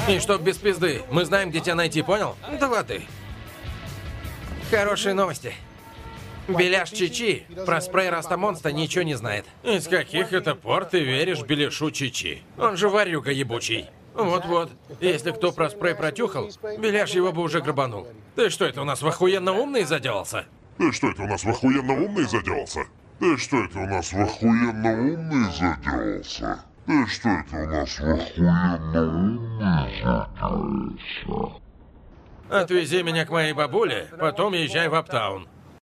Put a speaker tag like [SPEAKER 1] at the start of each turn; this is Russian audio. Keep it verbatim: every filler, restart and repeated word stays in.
[SPEAKER 1] И чтоб без пизды. Мы знаем, где тебя найти, понял? Да воды. Хорошие новости. Беляш Чичи про спрей Растамонста ничего не знает. Из каких это пор ты веришь Беляшу Чичи? Он же ворюга ебучий. Вот-вот. Если кто про спрей протюхал, Беляш его бы уже грабанул. Ты что, это у нас в охуенно умный заделался?
[SPEAKER 2] Ты что, это у нас в охуенно умный заделался? Ты что, это у нас в охуенно умный заделался? Ты что, это у нас в охуенно умный заделался?
[SPEAKER 1] Отвези меня к моей бабуле, потом езжай в Аптаун.